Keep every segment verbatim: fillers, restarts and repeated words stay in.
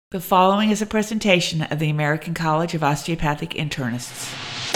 The following is a presentation of the American College of Osteopathic Internists.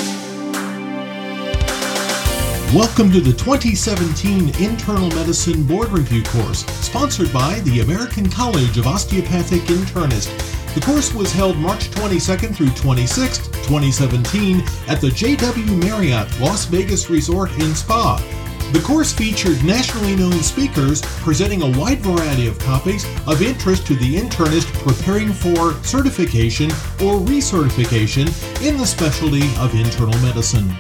Welcome to the twenty seventeen Internal Medicine Board Review course, sponsored by the American College of Osteopathic Internists. The course was held March twenty-second through twenty-sixth, twenty seventeen at the J W Marriott Las Vegas Resort and Spa. The course featured nationally known speakers presenting a wide variety of topics of interest to the internist preparing for certification or recertification in the specialty of internal medicine.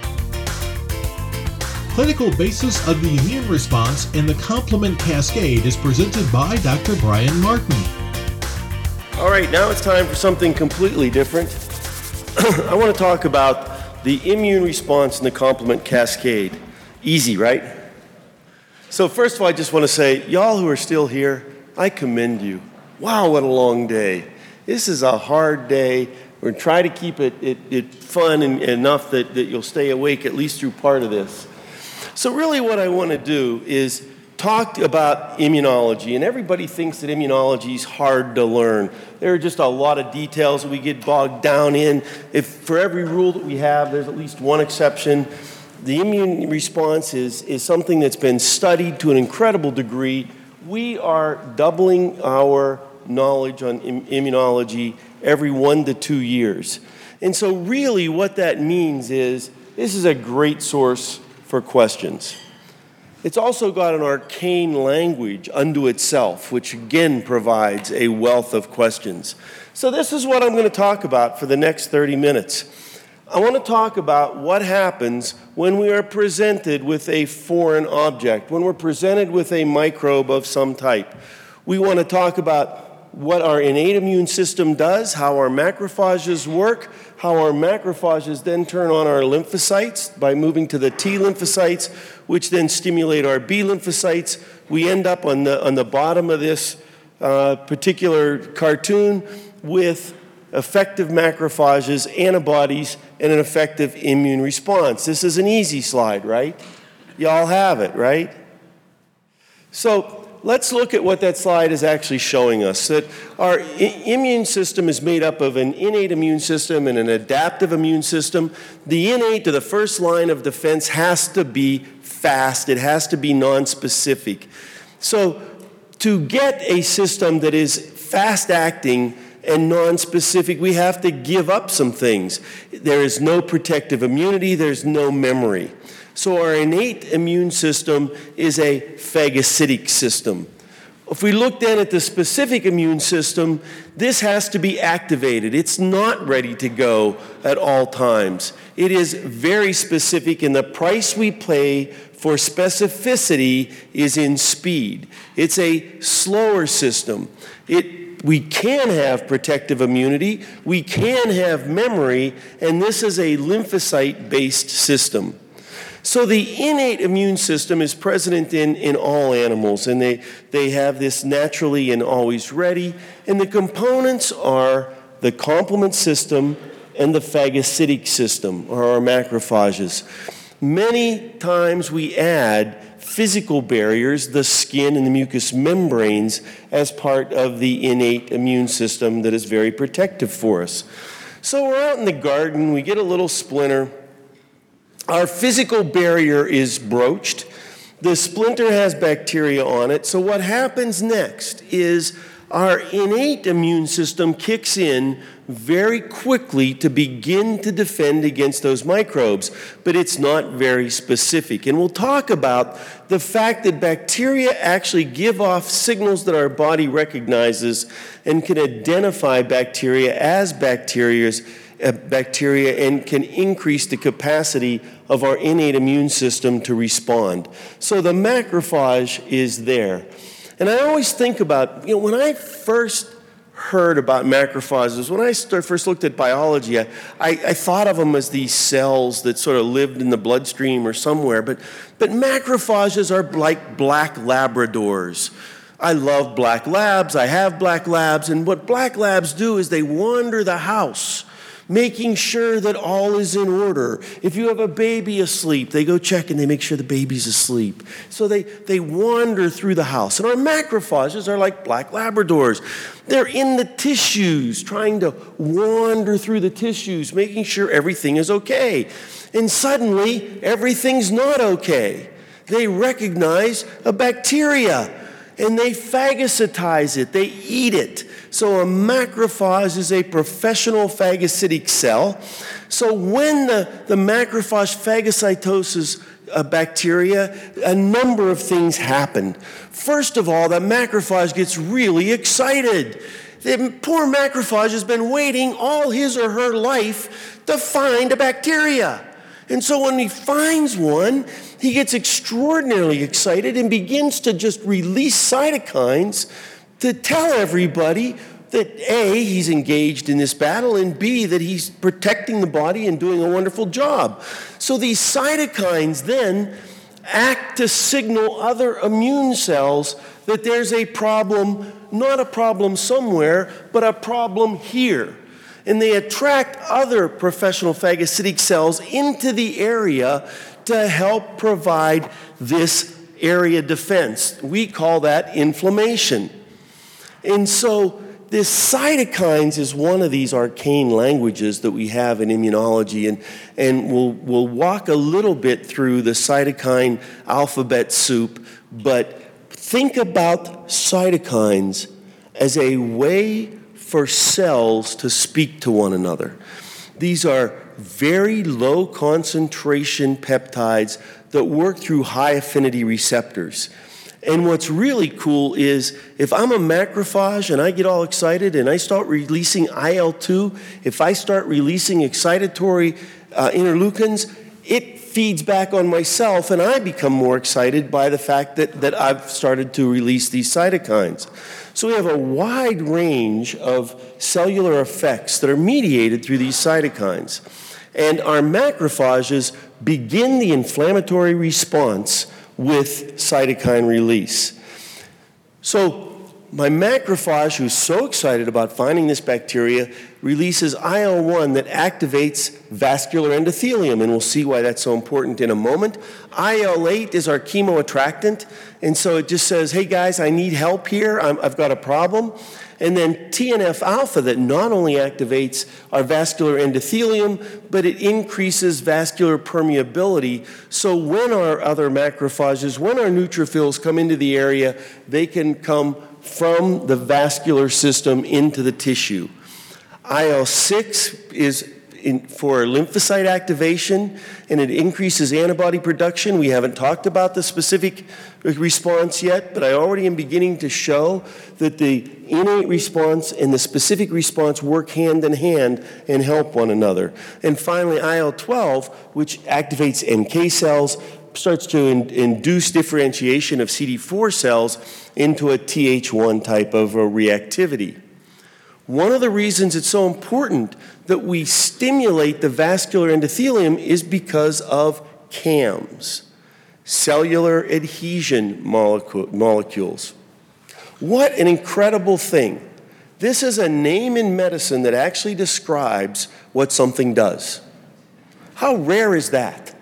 Clinical basis of the immune response and the complement cascade is presented by Doctor Brian Martin. All right, now it's time for something completely different. I want to talk about the immune response and the complement cascade. Easy, right? So first of all, I just want to say, y'all who are still here, I commend you. Wow, what a long day. This is a hard day. We're going to try to keep it, it, it fun and enough that, that you'll stay awake at least through part of this. So really what I want to do is talk about immunology, and everybody thinks that immunology is hard to learn. There are just a lot of details that we get bogged down in. If for every rule that we have, there's at least one exception. The immune response is, is something that's been studied to an incredible degree. We are doubling our knowledge on im- immunology every one to two years. And so really what that means is this is a great source for questions. It's also got an arcane language unto itself, which again provides a wealth of questions. So this is what I'm going to talk about for the next thirty minutes. I want to talk about what happens when we are presented with a foreign object, when we're presented with a microbe of some type. We want to talk about what our innate immune system does, how our macrophages work, how our macrophages then turn on our lymphocytes by moving to the T lymphocytes, which then stimulate our B lymphocytes. We end up on the, on the bottom of this uh, particular cartoon with effective macrophages, antibodies, and an effective immune response. This is an easy slide, right? Y'all have it, right? So let's look at what that slide is actually showing us. That our I- immune system is made up of an innate immune system and an adaptive immune system. The innate, to the first line of defense, has to be fast. It has to be nonspecific. So to get a system that is fast-acting and non-specific, we have to give up some things. There is no protective immunity, there's no memory. So our innate immune system is a phagocytic system. If we look then at the specific immune system, this has to be activated. It's not ready to go at all times. It is very specific, and the price we pay for specificity is in speed. It's a slower system. It We can have protective immunity, we can have memory, and this is a lymphocyte-based system. So the innate immune system is present in, in all animals, and they, they have this naturally and always ready, and the components are the complement system and the phagocytic system, or our macrophages. Many times we add physical barriers, the skin and the mucous membranes, as part of the innate immune system that is very protective for us. So we're out in the garden, we get a little splinter. Our physical barrier is broached. The splinter has bacteria on it. So what happens next is our innate immune system kicks in very quickly to begin to defend against those microbes, but it's not very specific. And we'll talk about the fact that bacteria actually give off signals that our body recognizes and can identify bacteria as bacteria's, uh, bacteria and can increase the capacity of our innate immune system to respond. So the macrophage is there. And I always think about, you know, when I first heard about macrophages, when I start, first looked at biology, I, I, I thought of them as these cells that sort of lived in the bloodstream or somewhere, but, but macrophages are like black Labradors. I love black labs, I have black labs, and what black labs do is they wander the house, making sure that all is in order. If you have a baby asleep, they go check and they make sure the baby's asleep. So they, they wander through the house. And our macrophages are like black Labradors. They're in the tissues, trying to wander through the tissues, making sure everything is okay. And suddenly, everything's not okay. They recognize a bacteria, and they phagocytize it. They eat it. So a macrophage is a professional phagocytic cell. So when the, the macrophage phagocytoses a bacteria, a number of things happen. First of all, the macrophage gets really excited. The poor macrophage has been waiting all his or her life to find a bacteria. And so when he finds one, he gets extraordinarily excited and begins to just release cytokines to tell everybody that A, he's engaged in this battle, and B, that he's protecting the body and doing a wonderful job. So these cytokines then act to signal other immune cells that there's a problem, not a problem somewhere, but a problem here. And they attract other professional phagocytic cells into the area to help provide this area defense. We call that inflammation. And so this cytokines is one of these arcane languages that we have in immunology, and, and we'll, we'll walk a little bit through the cytokine alphabet soup, but think about cytokines as a way for cells to speak to one another. These are very low concentration peptides that work through high affinity receptors. And what's really cool is if I'm a macrophage and I get all excited and I start releasing I L two, if I start releasing excitatory uh, interleukins, it feeds back on myself and I become more excited by the fact that, that I've started to release these cytokines. So we have a wide range of cellular effects that are mediated through these cytokines. And our macrophages begin the inflammatory response with cytokine release. So my macrophage, who's so excited about finding this bacteria, releases I L one that activates vascular endothelium, and we'll see why that's so important in a moment. I L eight is our chemoattractant, and so it just says, hey guys, I need help here, I'm, I've got a problem. And then T N F alpha that not only activates our vascular endothelium, but it increases vascular permeability. So when our other macrophages, when our neutrophils come into the area, they can come from the vascular system into the tissue. I L six is in, for lymphocyte activation, and it increases antibody production. We haven't talked about the specific response yet, but I already am beginning to show that the innate response and the specific response work hand in hand and help one another. And finally, I L twelve, which activates N K cells, starts to in, induce differentiation of C D four cells into a T H one type of a reactivity. One of the reasons it's so important that we stimulate the vascular endothelium is because of C A Ms, cellular adhesion molecule, molecules. What an incredible thing. This is a name in medicine that actually describes what something does. How rare is that?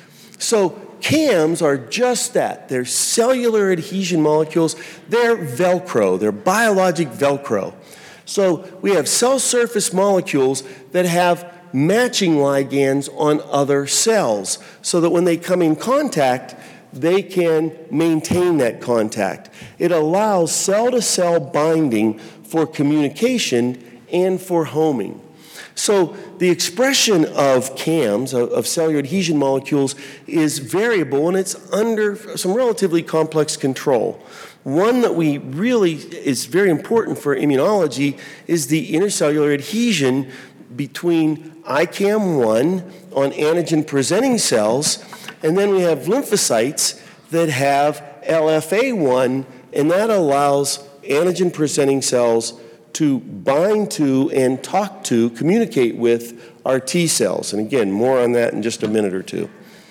So C A Ms are just that. They're cellular adhesion molecules. They're Velcro. They're biologic Velcro. So we have cell surface molecules that have matching ligands on other cells so that when they come in contact, they can maintain that contact. It allows cell-to-cell binding for communication and for homing. So the expression of C A Ms, of, of cellular adhesion molecules, is variable, and it's under some relatively complex control. One that we really is very important for immunology is the intercellular adhesion between I C A M one on antigen-presenting cells, and then we have lymphocytes that have L F A one, and that allows antigen-presenting cells to bind to and talk to, communicate with our T cells. And again, more on that in just a minute or two.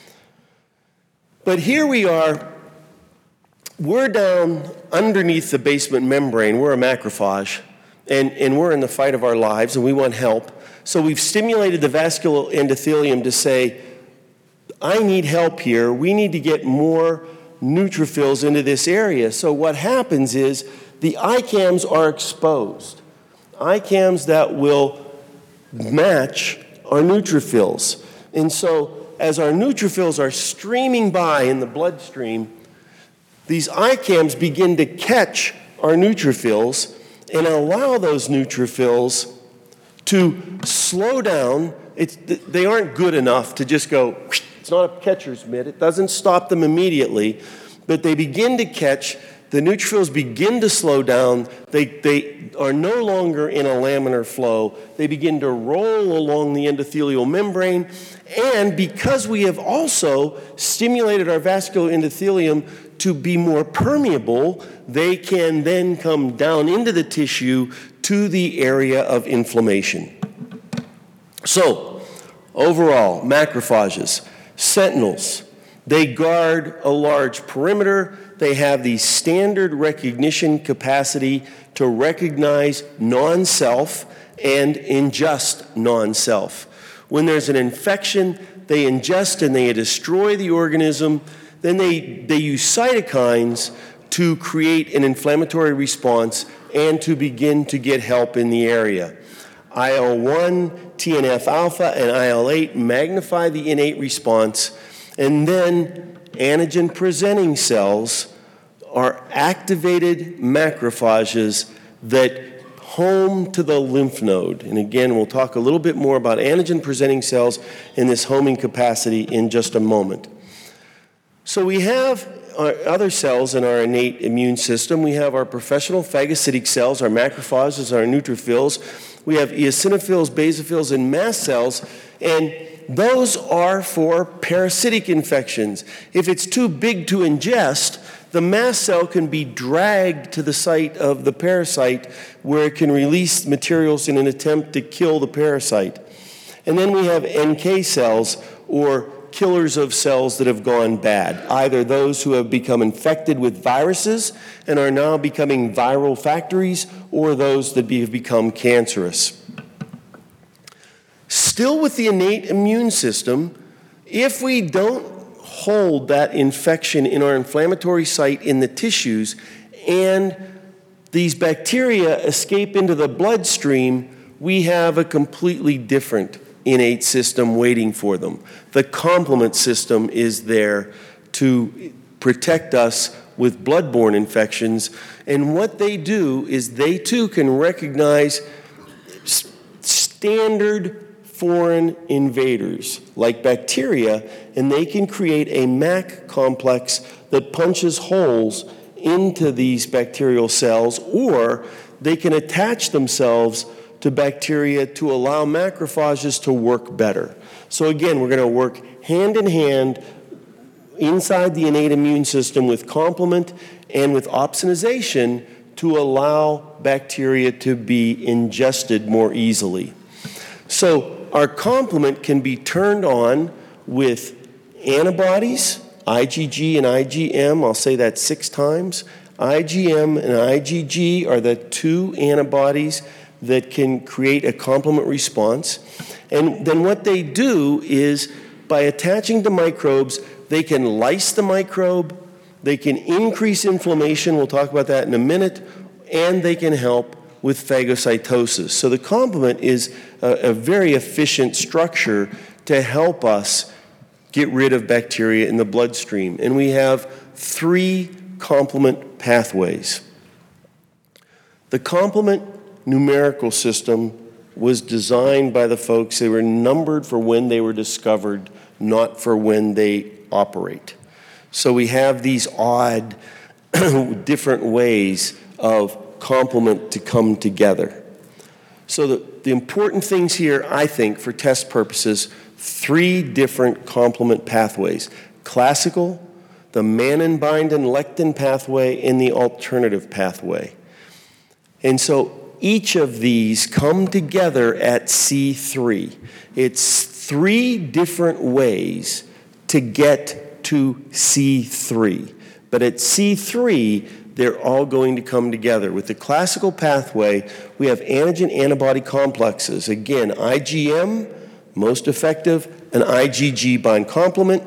But here we are. We're down underneath the basement membrane. We're a macrophage, and, and we're in the fight of our lives, and we want help. So we've stimulated the vascular endothelium to say, I need help here. We need to get more neutrophils into this area. So what happens is the I CAMs are exposed. I CAMs that will match our neutrophils. And so as our neutrophils are streaming by in the bloodstream, these I CAMs begin to catch our neutrophils and allow those neutrophils to slow down. It's, they aren't good enough to just go, it's not a catcher's mitt. It doesn't stop them immediately, but they begin to catch. The neutrophils begin to slow down. They, they are no longer in a laminar flow. They begin to roll along the endothelial membrane. And because we have also stimulated our vascular endothelium to be more permeable, they can then come down into the tissue to the area of inflammation. So, overall, macrophages, sentinels, they guard a large perimeter. They have the standard recognition capacity to recognize non-self and ingest non-self. When there's an infection, they ingest and they destroy the organism. Then they, they use cytokines to create an inflammatory response and to begin to get help in the area. I L one, T N F alpha, and I L eight magnify the innate response, and then antigen-presenting cells are activated macrophages that home to the lymph node. And again, we'll talk a little bit more about antigen-presenting cells and this homing capacity in just a moment. So we have our other cells in our innate immune system. We have our professional phagocytic cells, our macrophages, our neutrophils. We have eosinophils, basophils, and mast cells, and those are for parasitic infections. If it's too big to ingest, the mast cell can be dragged to the site of the parasite where it can release materials in an attempt to kill the parasite. And then we have N K cells, or killers of cells that have gone bad, either those who have become infected with viruses and are now becoming viral factories, or those that have become cancerous. Still with the innate immune system, if we don't hold that infection in our inflammatory site in the tissues and these bacteria escape into the bloodstream, we have a completely different innate system waiting for them. The complement system is there to protect us with bloodborne infections, and what they do is they too can recognize standard foreign invaders like bacteria, and they can create a M A C complex that punches holes into these bacterial cells, or they can attach themselves to bacteria to allow macrophages to work better. So again, we're going to work hand in hand inside the innate immune system with complement and with opsonization to allow bacteria to be ingested more easily. So our complement can be turned on with antibodies, I G G and I G M. I'll say that six times. I G M and I G G are the two antibodies that can create a complement response. And then what they do is, by attaching to microbes, they can lyse the microbe, they can increase inflammation, we'll talk about that in a minute, and they can help with phagocytosis. So the complement is a, a very efficient structure to help us get rid of bacteria in the bloodstream. And we have three complement pathways. The complement numerical system was designed by the folks. They were numbered for when they were discovered, not for when they operate. So we have these odd, different ways of complement to come together. So the, the important things here, I think, for test purposes, three different complement pathways: classical, the Mannan-Bindon lectin pathway, and the alternative pathway. And so each of these come together at C three. It's three different ways to get to C three. But at C three, they're all going to come together. With the classical pathway, we have antigen-antibody complexes. Again, I G M, most effective, an I G G bind complement.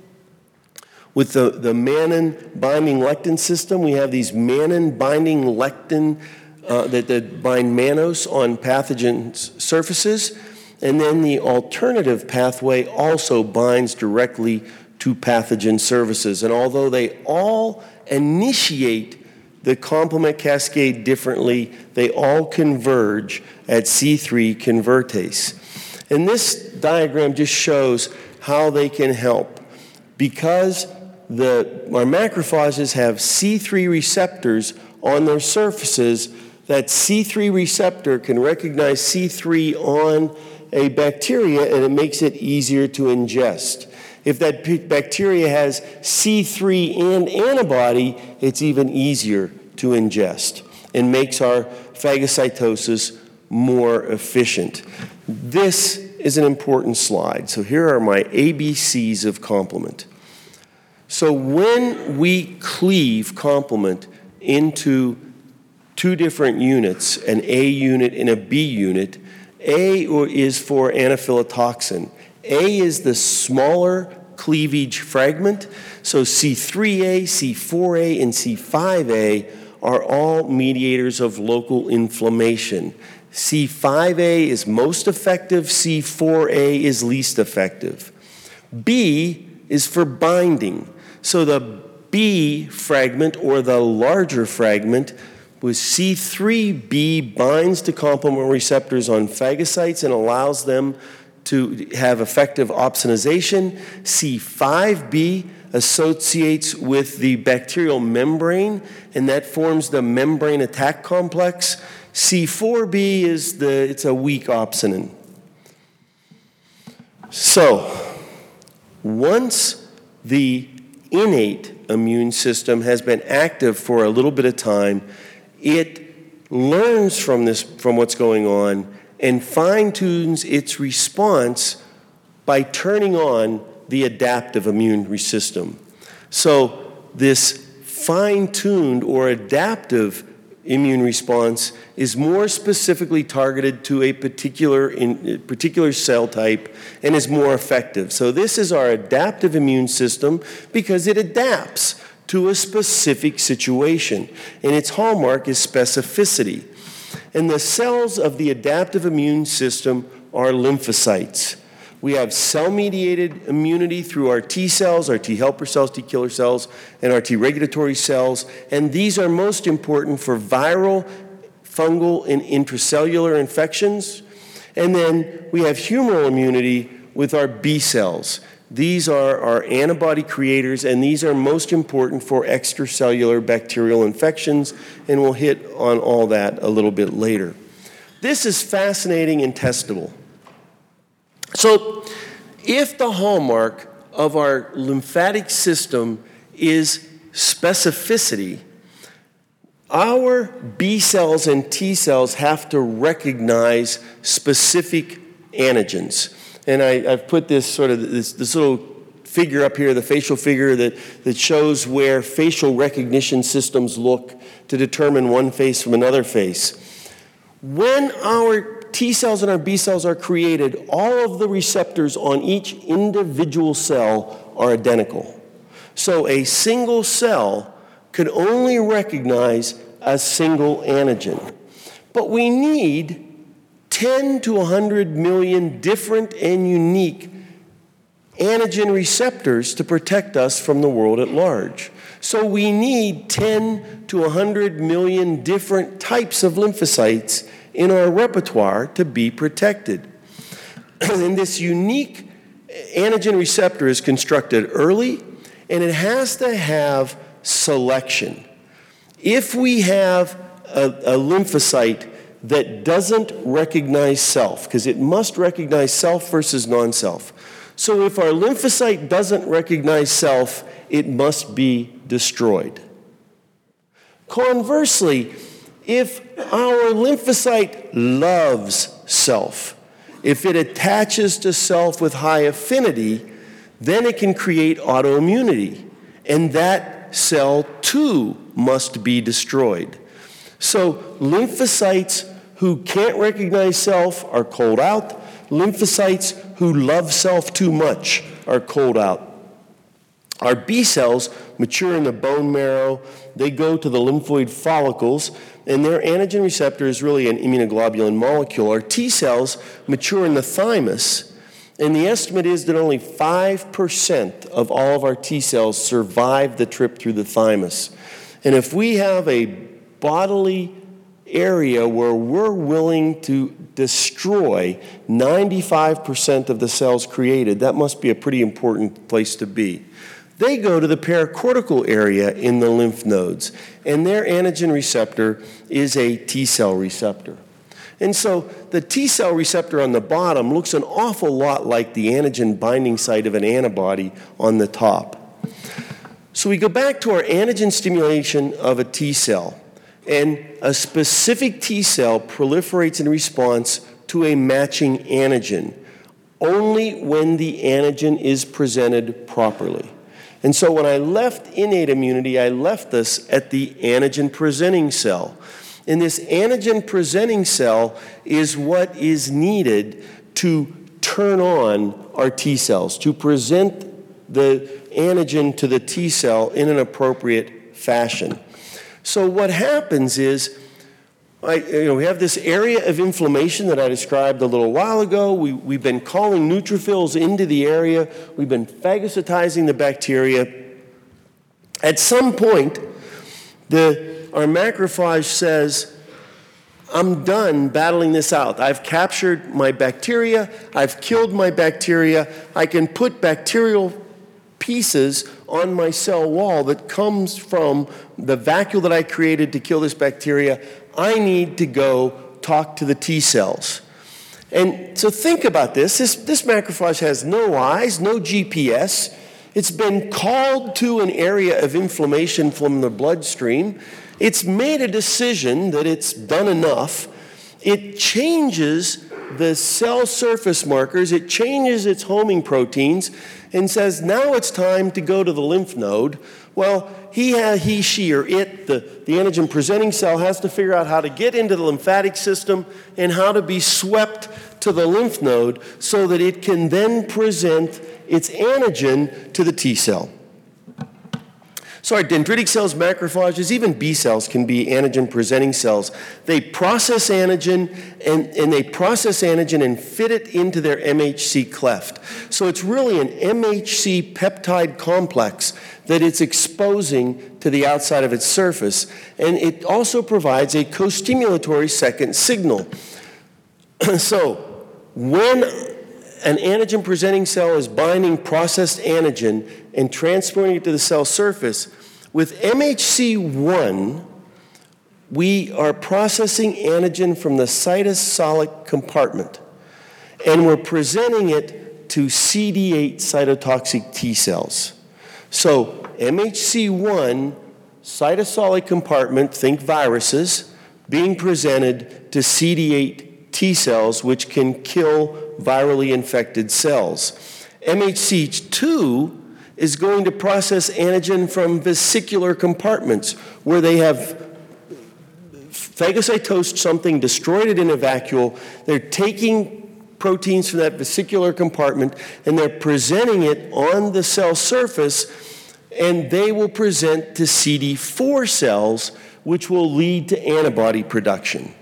With the, the mannan-binding lectin system, we have these mannan-binding lectin uh, that, that bind mannose on pathogen surfaces. And then the alternative pathway also binds directly to pathogen surfaces. And although they all initiate the complement cascade differently, they all converge at C three convertase. And this diagram just shows how they can help. Because the, our macrophages have C three receptors on their surfaces, that C three receptor can recognize C three on a bacteria, and it makes it easier to ingest. If that p- bacteria has C three and antibody, it's even easier to ingest and makes our phagocytosis more efficient. This is an important slide. So here are my A B Cs of complement. So when we cleave complement into two different units, an A unit and a B unit, A is for anaphylatoxin. A is the smaller cleavage fragment. So C three A, C four A, and C five A are all mediators of local inflammation. C five A is most effective, C four A is least effective. B is for binding. So the B fragment, or the larger fragment, with C three B binds to complement receptors on phagocytes and allows them to have effective opsonization. C five B associates with the bacterial membrane, and that forms the membrane attack complex. C four B is the, it's a weak opsonin. So, once the innate immune system has been active for a little bit of time, it learns from this, from what's going on, and fine-tunes its response by turning on the adaptive immune system. So this fine-tuned or adaptive immune response is more specifically targeted to a particular, in, particular cell type and is more effective. So this is our adaptive immune system because it adapts to a specific situation, and its hallmark is specificity. And the cells of the adaptive immune system are lymphocytes. We have cell-mediated immunity through our T cells, our T helper cells, T killer cells, and our T regulatory cells. And these are most important for viral, fungal, and intracellular infections. And then we have humoral immunity with our B cells. These are our antibody creators, and these are most important for extracellular bacterial infections, and we'll hit on all that a little bit later. This is fascinating and testable. So, if the hallmark of our lymphatic system is specificity, our B cells and T cells have to recognize specific antigens. And I, I've put this sort of this, this little figure up here, the facial figure that, that shows where facial recognition systems look to determine one face from another face. When our T cells and our B cells are created, all of the receptors on each individual cell are identical. So a single cell could only recognize a single antigen. But we need ten to one hundred million different and unique antigen receptors to protect us from the world at large. So we need ten to one hundred million different types of lymphocytes in our repertoire to be protected. And this unique antigen receptor is constructed early, and it has to have selection. If we have a, a lymphocyte that doesn't recognize self, because it must recognize self versus non-self. So if our lymphocyte doesn't recognize self, it must be destroyed. Conversely, if our lymphocyte loves self, if it attaches to self with high affinity, then it can create autoimmunity. And that cell too must be destroyed. So lymphocytes who can't recognize self are called out. Lymphocytes who love self too much are called out. Our B cells mature in the bone marrow. They go to the lymphoid follicles, and their antigen receptor is really an immunoglobulin molecule. Our T cells mature in the thymus, and the estimate is that only five percent of all of our T cells survive the trip through the thymus. And if we have a bodily area where we're willing to destroy ninety-five percent of the cells created, that must be a pretty important place to be. They go to the paracortical area in the lymph nodes, and their antigen receptor is a T cell receptor. And so the T cell receptor on the bottom looks an awful lot like the antigen binding site of an antibody on the top. So we go back to our antigen stimulation of a T cell, and a specific T cell proliferates in response to a matching antigen, only when the antigen is presented properly. And so when I left innate immunity, I left this at the antigen-presenting cell. And this antigen-presenting cell is what is needed to turn on our T cells, to present the antigen to the T cell in an appropriate fashion. So what happens is, I, you know, we have this area of inflammation that I described a little while ago. We, we've been calling neutrophils into the area. We've been phagocytizing the bacteria. At some point, the, our macrophage says, I'm done battling this out. I've captured my bacteria. I've killed my bacteria. I can put bacterial pieces on my cell wall that comes from the vacuole that I created to kill this bacteria. I need to go talk to the T cells. And so think about this. This, this macrophage has no eyes, no G P S. It's been called to an area of inflammation from the bloodstream. It's made a decision that it's done enough. It changes the cell surface markers. It changes its homing proteins and says, now it's time to go to the lymph node. Well, he, he, she, or it, the, the antigen-presenting cell, has to figure out how to get into the lymphatic system and how to be swept to the lymph node so that it can then present its antigen to the T cell. So our dendritic cells, macrophages, even B cells can be antigen-presenting cells. They process antigen, and, and they process antigen and fit it into their M H C cleft. So it's really an M H C peptide complex that it's exposing to the outside of its surface. And it also provides a co-stimulatory second signal. So when an antigen-presenting cell is binding processed antigen and transporting it to the cell surface, with M H C one, we are processing antigen from the cytosolic compartment, and we're presenting it to C D eight cytotoxic T cells. So M H C one, cytosolic compartment, think viruses, being presented to C D eight T cells, which can kill virally infected cells. M H C two is going to process antigen from vesicular compartments where they have phagocytosed something, destroyed it in a vacuole. They're taking proteins from that vesicular compartment and they're presenting it on the cell surface, and they will present to C D four cells, which will lead to antibody production.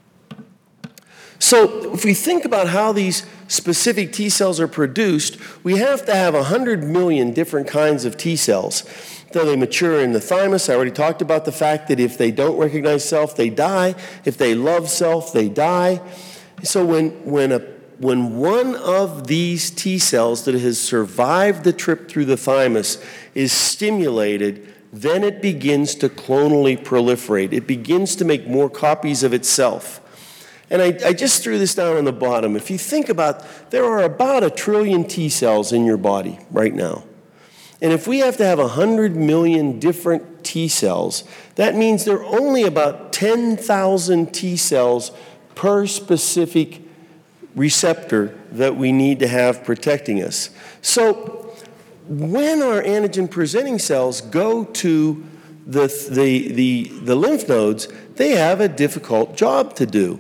So if we think about how these specific T cells are produced, we have to have one hundred million different kinds of T cells. So they mature in the thymus. I already talked about the fact that if they don't recognize self, they die. If they love self, they die. So when, when, a, when one of these T cells that has survived the trip through the thymus is stimulated, then it begins to clonally proliferate. It begins to make more copies of itself. And I, I just threw this down on the bottom. If you think about, there are about a trillion T cells in your body right now. And if we have to have one hundred million different T cells, that means there are only about ten thousand T cells per specific receptor that we need to have protecting us. So when our antigen-presenting cells go to the, the, the, the lymph nodes, they have a difficult job to do.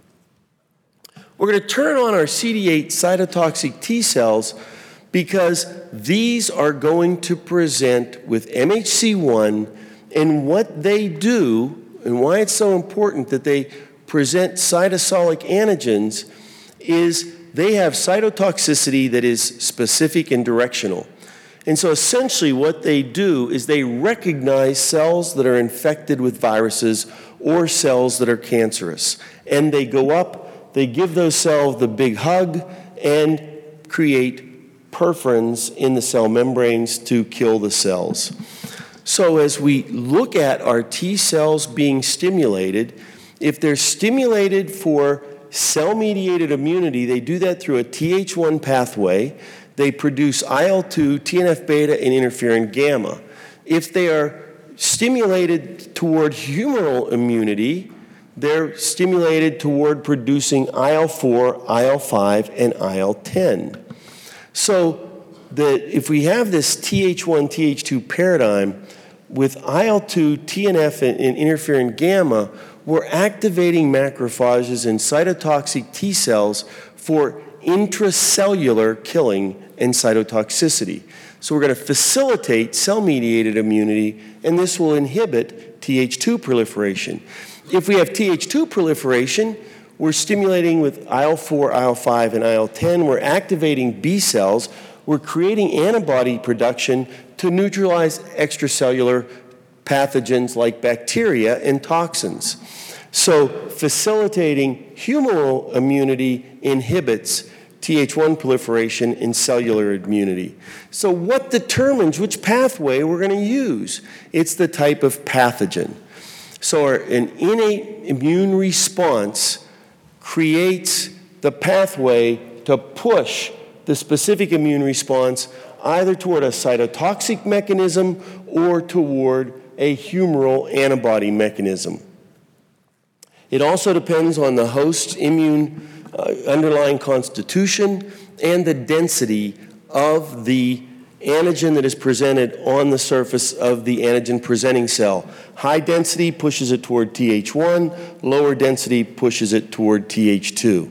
We're going to turn on our C D eight cytotoxic T cells because these are going to present with M H C one, and what they do and why it's so important that they present cytosolic antigens is they have cytotoxicity that is specific and directional. And so essentially what they do is they recognize cells that are infected with viruses or cells that are cancerous. And they go up, they give those cells the big hug, and create perforins in the cell membranes to kill the cells. So as we look at our T cells being stimulated, if they're stimulated for cell-mediated immunity, they do that through a T H one pathway. They produce I L two, T N F beta, and interferon gamma. If they are stimulated toward humoral immunity, they're stimulated toward producing I L four, I L five, and I L ten. So the, if we have this T H one, T H two paradigm, with I L two, T N F, and, and interferon gamma, we're activating macrophages and cytotoxic T cells for intracellular killing and cytotoxicity. So we're going to facilitate cell-mediated immunity, and this will inhibit T H two proliferation. If we have T H two proliferation, we're stimulating with I L four, I L five, and I L ten. We're activating B cells. We're creating antibody production to neutralize extracellular pathogens like bacteria and toxins. So facilitating humoral immunity inhibits T H one proliferation and cellular immunity. So what determines which pathway we're going to use? It's the type of pathogen. So our, an innate immune response creates the pathway to push the specific immune response either toward a cytotoxic mechanism or toward a humoral antibody mechanism. It also depends on the host's immune uh, underlying constitution and the density of the antigen that is presented on the surface of the antigen-presenting cell. High density pushes it toward T H one, lower density pushes it toward T H two.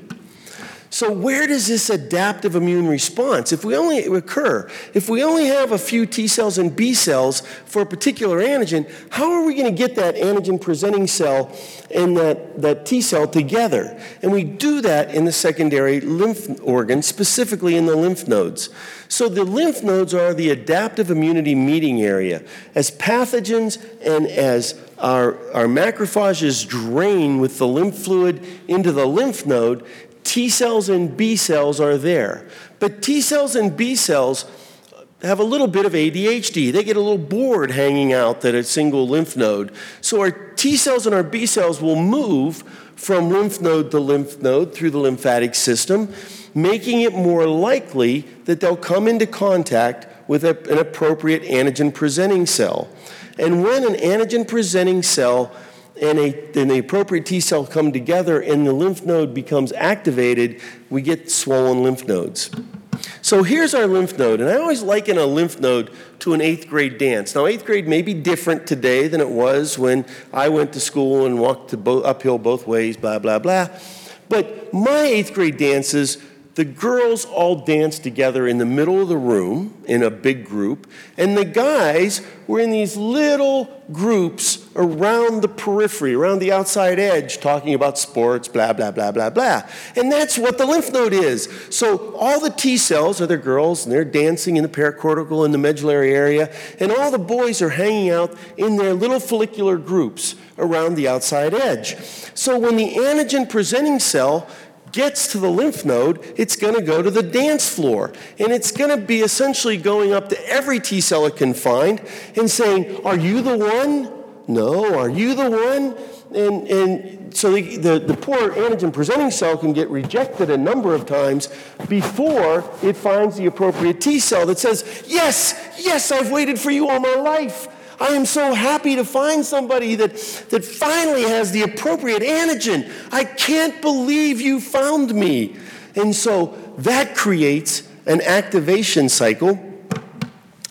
So where does this adaptive immune response, if we only occur, if we only have a few T cells and B cells for a particular antigen, how are we going to get that antigen-presenting cell and that, that T cell together? And we do that in the secondary lymph organs, specifically in the lymph nodes. So the lymph nodes are the adaptive immunity meeting area. As pathogens and as our, our macrophages drain with the lymph fluid into the lymph node, T cells and B cells are there. But T cells and B cells have a little bit of A D H D. They get a little bored hanging out at a single lymph node. So our T cells and our B cells will move from lymph node to lymph node through the lymphatic system, making it more likely that they'll come into contact with a, an appropriate antigen-presenting cell. And when an antigen-presenting cell and, a, and the appropriate T cell come together and the lymph node becomes activated, we get swollen lymph nodes. So here's our lymph node, and I always liken a lymph node to an eighth grade dance. Now, eighth grade may be different today than it was when I went to school and walked to bo- uphill both ways, blah, blah, blah. But my eighth grade dances, the girls all danced together in the middle of the room in a big group, and the guys were in these little groups around the periphery, around the outside edge, talking about sports, blah, blah, blah, blah, blah. And that's what the lymph node is. So all the T cells are the girls, and they're dancing in the paracortical and the medullary area, and all the boys are hanging out in their little follicular groups around the outside edge. So when the antigen-presenting cell gets to the lymph node, it's going to go to the dance floor. And it's going to be essentially going up to every T cell it can find and saying, are you the one? No. Are you the one? And, and so the, the, the poor antigen-presenting cell can get rejected a number of times before it finds the appropriate T cell that says, yes, yes, I've waited for you all my life. I am so happy to find somebody that, that finally has the appropriate antigen. I can't believe you found me. And so that creates an activation cycle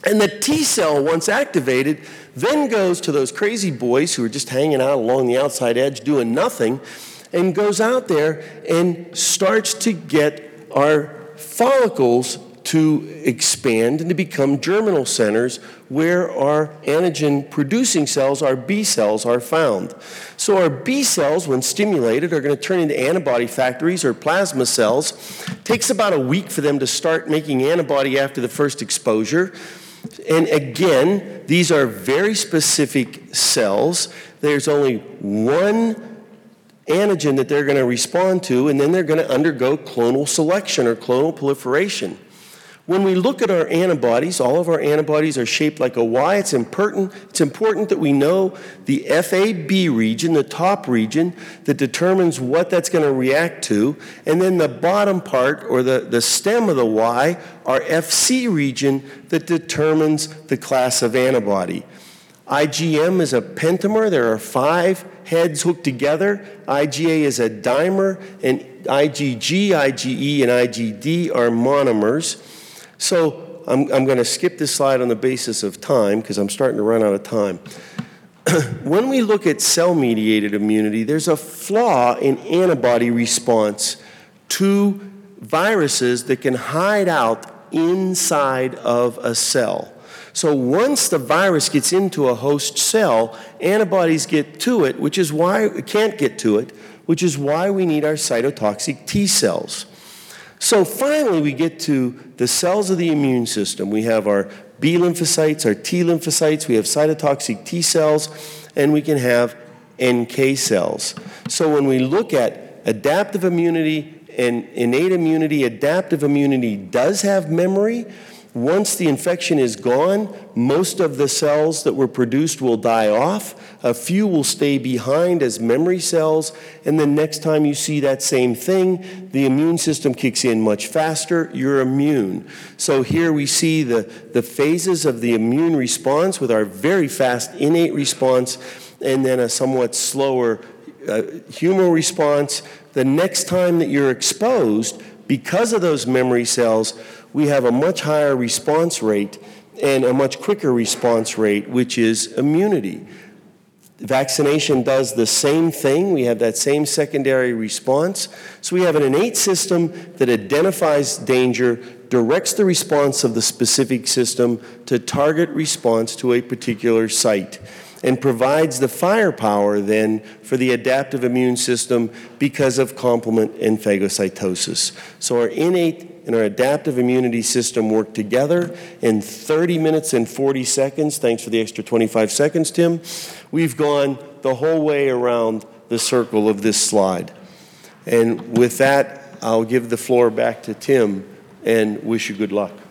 And the T cell, once activated, then goes to those crazy boys who are just hanging out along the outside edge doing nothing, and goes out there and starts to get our follicles to expand and to become germinal centers where our antigen-producing cells, our B cells, are found. So our B cells, when stimulated, are going to turn into antibody factories or plasma cells. It takes about a week for them to start making antibody after the first exposure. And again, these are very specific cells. There's only one antigen that they're going to respond to, and then they're going to undergo clonal selection or clonal proliferation. When we look at our antibodies, all of our antibodies are shaped like a Y. It's important, it's important that we know the F A B region, the top region, that determines what that's going to react to. And then the bottom part, or the, the stem of the Y, our F C region, that determines the class of antibody. I G M is a pentamer. There are five heads hooked together. I G A is a dimer. And I G G, I G E, and I G D are monomers. So I'm, I'm going to skip this slide on the basis of time because I'm starting to run out of time. When we look at cell-mediated immunity, there's a flaw in antibody response to viruses that can hide out inside of a cell. So once the virus gets into a host cell, antibodies get to it, which is why it can't get to it, which is why we need our cytotoxic T cells. So finally, we get to the cells of the immune system. We have our B lymphocytes, our T lymphocytes, we have cytotoxic T cells, and we can have N K cells. So when we look at adaptive immunity and innate immunity, adaptive immunity does have memory. Once the infection is gone, most of the cells that were produced will die off. A few will stay behind as memory cells, and then next time you see that same thing, the immune system kicks in much faster, you're immune. So here we see the, the phases of the immune response with our very fast innate response, and then a somewhat slower uh, humoral response. The next time that you're exposed, because of those memory cells, we have a much higher response rate and a much quicker response rate, which is immunity. Vaccination does the same thing. We have that same secondary response. So we have an innate system that identifies danger, directs the response of the specific system to target response to a particular site, and provides the firepower then for the adaptive immune system because of complement and phagocytosis. So our innate and our adaptive immunity system work together in thirty minutes and forty seconds. Thanks for the extra twenty-five seconds, Tim. We've gone the whole way around the circle of this slide. And with that, I'll give the floor back to Tim and wish you good luck.